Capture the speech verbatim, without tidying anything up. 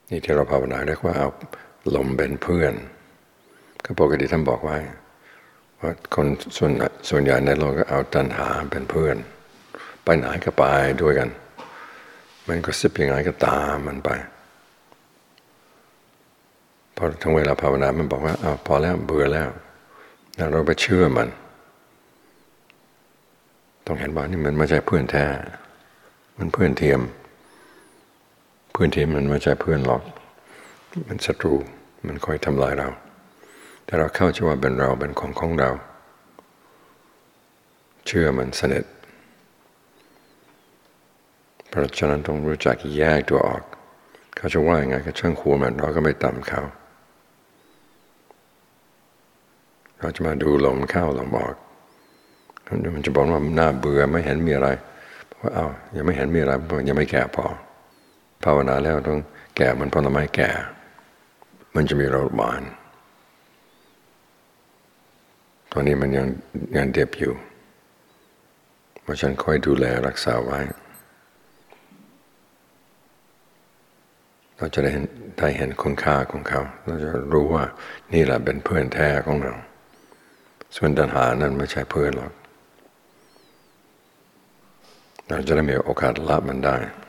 นี่ที่เราภาวนาเรียกว่าเอาลมเป็นเพื่อนก็ปกติท่านบอกไว้ว่าคนส่วนส่วนใหญ่ในโลกก็เอาตัณหาเป็นเพื่อนไปไหนก็ไปด้วยกันมันก็สิบยังไงก็ตามมันไปพอถึงเวลาภาวนามันบอกว่าอ้าวพอแล้วเบื่อแล้วแล้วเราไปเชื่อมันต้องเห็นว่านี่มันไม่ใช่เพื่อนแท้มันเพื่อนเทียมเพื่อนเทียมมันไม่ใช่เพื่อนหรอกมันศัตรูมันคอยทำลายเราแต่เราเข้าใจว่าเป็นเราเป็นของของเราเชื่อมันสนิทเพราะฉะนั้นต้องรู้จักแยกตัวออกเขาจะว่ายังไงก็ช่างหัวมันเราก็ไม่ตามเขาเราจะมาดูลมเข้าลมออกมันจะบอกว่าน่าเบื่อไม่เห็นมีอะไรเพราะอ้าวยังไม่เห็นมีอะไรยังไม่แก่พอภาวนาแล้วต้องแก่มันผลไม้แก่มันจะมีรสหวานตอนนี้มันยังยังเด็บอยู่เพราะฉะนั้นค่อยดูแลรักษาไว้เราจะได้เห็นได้เห็นคุณค่าของเขาเราจะรู้ว่านี่แหละเป็นเพื่อนแท้ของเราส่วนตัณหานั้นไม่ใช่เพื่อนหรอกเราจะได้มีโอกาสละมันได้